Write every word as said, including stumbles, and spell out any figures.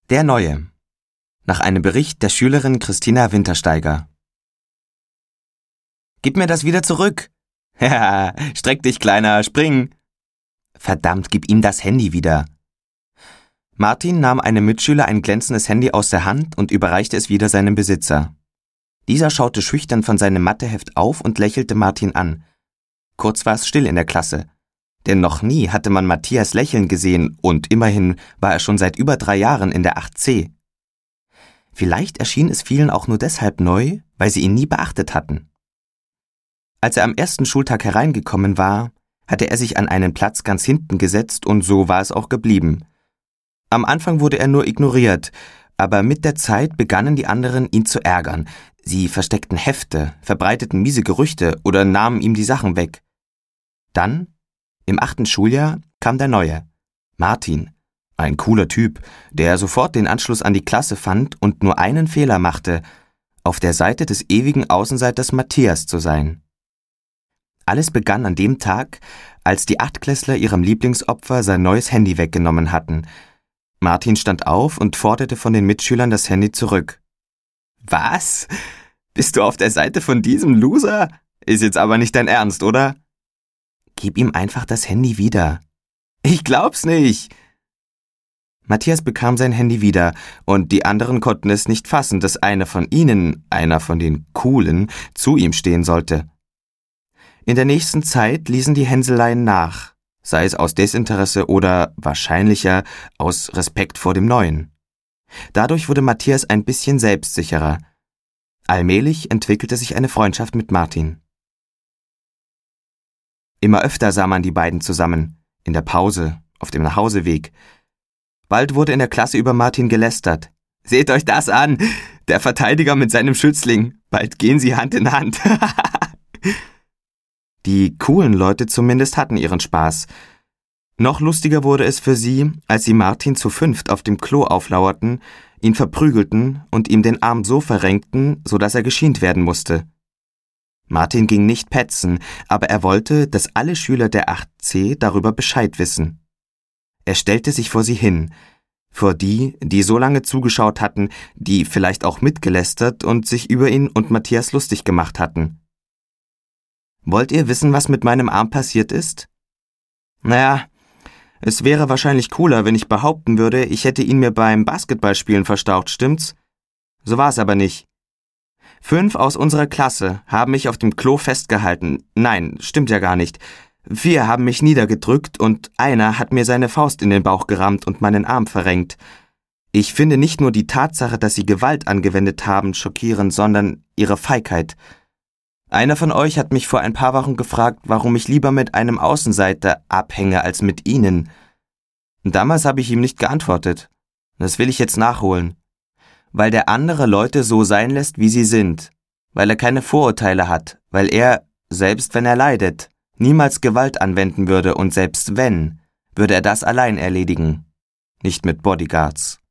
Der Neue. Nach einem Bericht der Schülerin Christina Wintersteiger. Gib mir das wieder zurück. Haha, streck dich, Kleiner, spring. Verdammt, gib ihm das Handy wieder. Martin nahm einem Mitschüler ein glänzendes Handy aus der Hand und überreichte es wieder seinem Besitzer. Dieser schaute schüchtern von seinem Matheheft auf und lächelte Martin an. Kurz war es still in der Klasse. Denn noch nie hatte man Matthias lächeln gesehen und immerhin war er schon seit über drei Jahren in der acht C. Vielleicht erschien es vielen auch nur deshalb neu, weil sie ihn nie beachtet hatten. Als er am ersten Schultag hereingekommen war, hatte er sich an einen Platz ganz hinten gesetzt und so war es auch geblieben. Am Anfang wurde er nur ignoriert, aber mit der Zeit begannen die anderen ihn zu ärgern. Sie versteckten Hefte, verbreiteten miese Gerüchte oder nahmen ihm die Sachen weg. Dann, im achten Schuljahr, kam der Neue, Martin, ein cooler Typ, der sofort den Anschluss an die Klasse fand und nur einen Fehler machte, auf der Seite des ewigen Außenseiters Matthias zu sein. Alles begann an dem Tag, als die Achtklässler ihrem Lieblingsopfer sein neues Handy weggenommen hatten. Martin stand auf und forderte von den Mitschülern das Handy zurück. »Was? Bist du auf der Seite von diesem Loser? Ist jetzt aber nicht dein Ernst, oder?« »Gib ihm einfach das Handy wieder.« »Ich glaub's nicht!« Matthias bekam sein Handy wieder, und die anderen konnten es nicht fassen, dass einer von ihnen, einer von den Coolen, zu ihm stehen sollte. In der nächsten Zeit ließen die Hänseleien nach, sei es aus Desinteresse oder, wahrscheinlicher, aus Respekt vor dem Neuen. Dadurch wurde Matthias ein bisschen selbstsicherer. Allmählich entwickelte sich eine Freundschaft mit Martin. Immer öfter sah man die beiden zusammen, in der Pause, auf dem Nachhauseweg. Bald wurde in der Klasse über Martin gelästert. »Seht euch das an! Der Verteidiger mit seinem Schützling! Bald gehen sie Hand in Hand!« Die coolen Leute zumindest hatten ihren Spaß. Noch lustiger wurde es für sie, als sie Martin zu fünft auf dem Klo auflauerten, ihn verprügelten und ihm den Arm so verrenkten, so dass er geschient werden musste. Martin ging nicht petzen, aber er wollte, dass alle Schüler der acht C darüber Bescheid wissen. Er stellte sich vor sie hin, vor die, die so lange zugeschaut hatten, die vielleicht auch mitgelästert und sich über ihn und Matthias lustig gemacht hatten. »Wollt ihr wissen, was mit meinem Arm passiert ist? Naja, es wäre wahrscheinlich cooler, wenn ich behaupten würde, ich hätte ihn mir beim Basketballspielen verstaucht, stimmt's? So war es aber nicht. Fünf aus unserer Klasse haben mich auf dem Klo festgehalten. Nein, stimmt ja gar nicht. Vier haben mich niedergedrückt und einer hat mir seine Faust in den Bauch gerammt und meinen Arm verrenkt. Ich finde nicht nur die Tatsache, dass sie Gewalt angewendet haben, schockierend, sondern ihre Feigheit. Einer von euch hat mich vor ein paar Wochen gefragt, warum ich lieber mit einem Außenseiter abhänge als mit ihnen. Damals habe ich ihm nicht geantwortet. Das will ich jetzt nachholen. Weil der andere Leute so sein lässt, wie sie sind. Weil er keine Vorurteile hat. Weil er, selbst wenn er leidet, niemals Gewalt anwenden würde und selbst wenn, würde er das allein erledigen. Nicht mit Bodyguards.